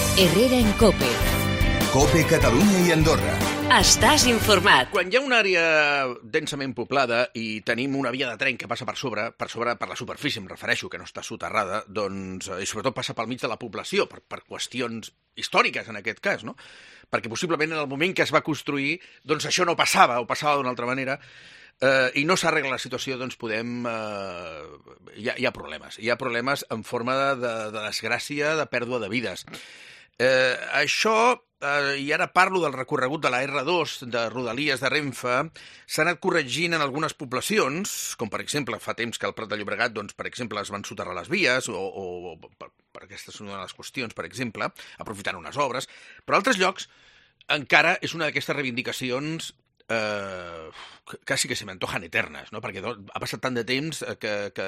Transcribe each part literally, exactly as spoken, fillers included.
Herrera en COPE. COPE Catalunya i Andorra. Estàs informat. Quan hi ha una àrea densament poblada i tenim una via de tren que passa per sobre, per sobre per la superfície, em refereixo, que no està soterrada, doncs, i sobretot passa pel mig de la població, per, per qüestions històriques en aquest cas, no? Perquè possiblement en el moment que es va construir, doncs això no passava, o passava d'una altra manera, eh, i no s'arregla la situació, doncs podem... Eh, hi, ha, hi ha problemes. Hi ha problemes en forma de, de desgràcia, de pèrdua de vides. Eh, això, eh, i ara parlo del recorregut de la erre dos, de Rodalies de Renfe, s'ha anat corregint en algunes poblacions, com per exemple fa temps que al Prat de Llobregat, doncs, per exemple, es van soterrar les vies, o, o per, per aquestes són una de les qüestions, per exemple, aprofitant unes obres, però a altres llocs encara és una d'aquestes reivindicacions eh, quasi que se m'antojen eternes, no? Perquè ha passat tant de temps que... que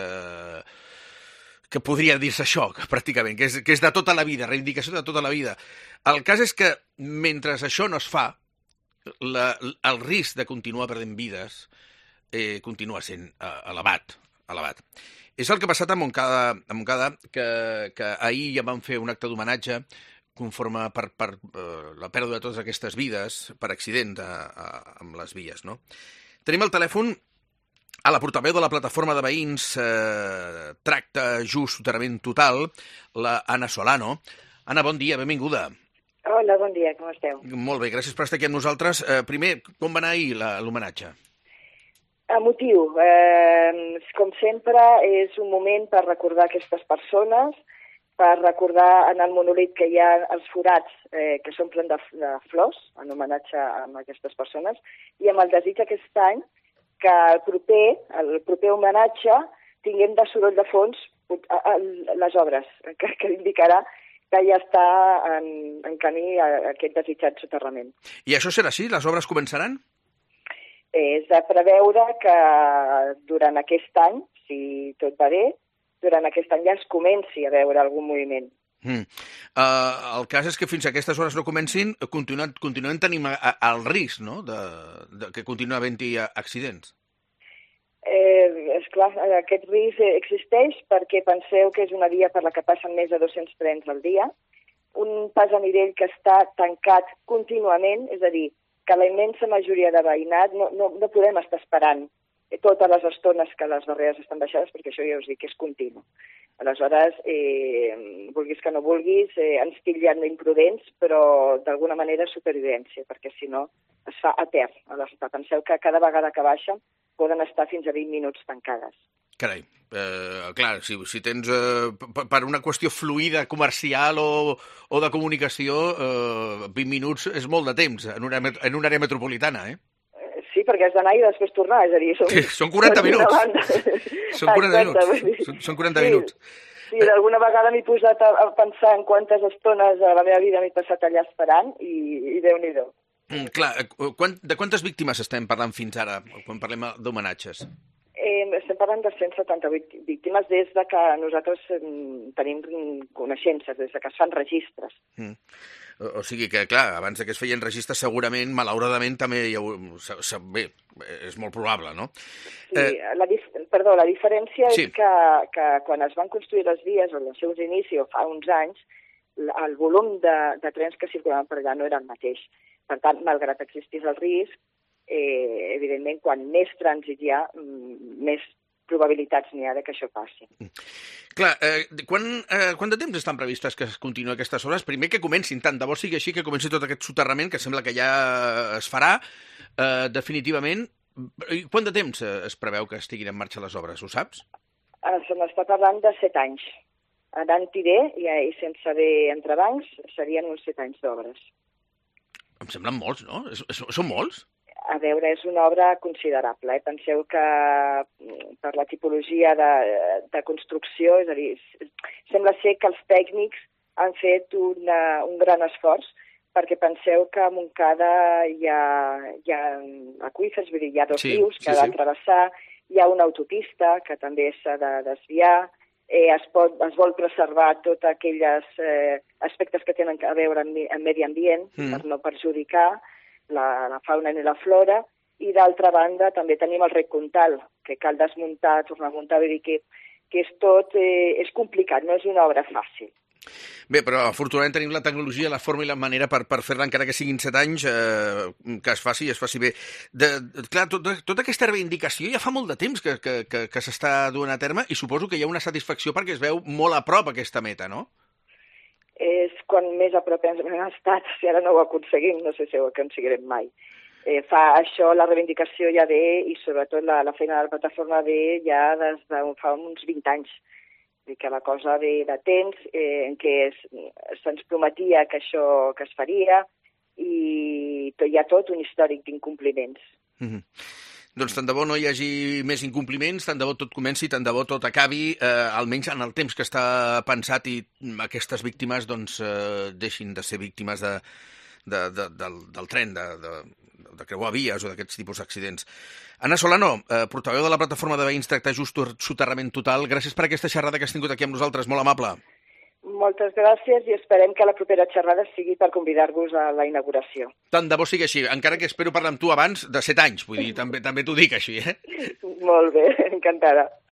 que podria dir-se això, pràcticament, que és, que és de tota la vida, reivindicació de tota la vida. El cas és que, mentre això no es fa, la, el risc de continuar perdent vides eh, continua sent eh, elevat, elevat. És el que ha passat a Montcada, a Montcada que, que ahir ja van fer un acte d'homenatge conforme per, per eh, la pèrdua de totes aquestes vides per accident a, a, amb les vies, no? Tenim el telèfon a la portaveu de la plataforma de veïns eh, Tracta Just Soterrament Total, la Anna Solano. Anna, bon dia, benvinguda. Hola, bon dia, com esteu? Molt bé, gràcies per estar aquí amb nosaltres. Eh, primer, com va anar ahir l'homenatge? Emotiu. Eh, com sempre, és un moment per recordar aquestes persones, per recordar en el monolit que hi ha els forats eh, que s'omplen de, de flors, en homenatge a aquestes persones, i amb el desig aquest any que el proper, el proper homenatge tinguem de soroll de fons les obres, que, que indicarà que ja està en, en camí aquest desitjat soterrament. I això serà així? Les obres començaran? És de preveure que durant aquest any, si tot va bé, durant aquest any ja es comenci a veure algun moviment. Mm. Uh, el cas és que fins a aquestes hores no comencin, continuen, continuen tenint el risc, no?, de, de que continua havent-hi accidents. Eh, esclar, aquest risc existeix perquè penseu que és una via per la que passen més de dos-cents trens al dia, un pas a nivell que està tancat contínuament, és a dir, que la immensa majoria de veïnat no, no, no podem estar esperant totes les estones que les barreres estan baixades, perquè això ja us dic que és continu. Aleshores, eh, vulguis que no vulguis, eh, ens titllen d'imprudents, però d'alguna manera és supervivència, perquè si no es fa etern. Aleshores, penseu que cada vegada que baixen poden estar fins a vint minuts tancades. Carai, eh, clar, si, si tens eh, per una qüestió fluida comercial o, o de comunicació, eh, vint minuts és molt de temps en una, en una àrea metropolitana, eh? Sí, perquè has d'anar i després tornar, és a dir... Són, sí, són quaranta minuts. Són quaranta minuts. Són, són quaranta sí, minuts. Sí, d'alguna vegada m'he posat a, a pensar en quantes estones a la meva vida m'he passat allà esperant i, i Déu-n'hi-do. Mm, clar, quant, de quantes víctimes estem parlant fins ara, quan parlem d'homenatges? Eh, estem parlant de cent setanta-vuit víctimes des de que nosaltres eh, tenim coneixences, des de que es fan registres. Mm. O, o sigui que, clar, abans que es feien registres, segurament, malauradament, també hi ha, bé, és molt probable, no? Sí, eh... la, perdó, la diferència sí. és que, que quan es van construir les vies, o els seus inicis, fa uns anys, el volum de, de trens que circulaven per allà no era el mateix. Per tant, malgrat existís el risc, eh, evidentment, quan més trànsit hi ha, més probabilitats n'hi ha de que això passi. Clar, eh, quan, eh, quant de temps estan previstes que es continuï aquestes obres? Primer que comencin, tant de bo sigui així, que comenci tot aquest soterrament, que sembla que ja es farà, eh, definitivament. I quant de temps es preveu que estiguin en marxa les obres, ho saps? Eh, se n'està parlant de set anys. Anant-hi bé i, i sense haver entrebancs, serien uns set anys d'obres. Em semblen molts, no? Són molts? A veure, és una obra considerable. Eh? Penseu que per la tipologia de, de construcció, és a dir, sembla ser que els tècnics han fet una, un gran esforç, perquè penseu que a Montcada hi ha, hi ha aqüífers, vull dir, hi ha dos sí, rius que sí, ha de travessar, hi ha una autopista que també s'ha de desviar, eh, es, pot, es vol preservar tots aquells eh, aspectes que tenen a veure amb, amb medi ambient, mm. per no perjudicar La, la fauna i la flora, i d'altra banda també tenim el rec Comtal, que cal desmuntar, tornar a muntar, vull dir que, que és tot, eh, és complicat, no és una obra fàcil. Bé, però afortunadament tenim la tecnologia, la forma i la manera per, per fer-la, encara que siguin set anys, eh, que es faci, es faci bé. De, de, clar, tot, tota aquesta reivindicació ja fa molt de temps que, que, que, que s'està duent a terme i suposo que hi ha una satisfacció perquè es veu molt a prop aquesta meta, no? És quan més a prop ens hem estat, si ara no ho aconseguim, no sé si ho aconseguirem mai. Eh, fa això, la reivindicació ja ve, i sobretot la, la feina de la plataforma ve ja des de fa uns vint anys. Vull dir que la cosa ve de temps, eh, en què es, se'ns prometia que això que es faria, i tot, hi ha tot un històric d'incompliments. Mm-hmm. Doncs tant de bo no hi hagi més incompliments, tant de bo tot comenci, tant de bo tot acabi, eh, almenys en el temps que està pensat, i aquestes víctimes doncs, eh, deixin de ser víctimes de, de, de, del, del tren, de, de, de creuar vies o d'aquests tipus d'accidents. Anna Solano, eh, portaveu de la plataforma de veïns Tractar Just Soterrament Total, gràcies per aquesta xerrada que has tingut aquí amb nosaltres, molt amable. Moltes gràcies i esperem que la propera xerrada sigui per convidar-vos a la inauguració. Tant de bo sigui així, encara que espero parlar amb tu abans de set anys, vull dir, també, també t'ho dic així, eh? Molt bé, encantada.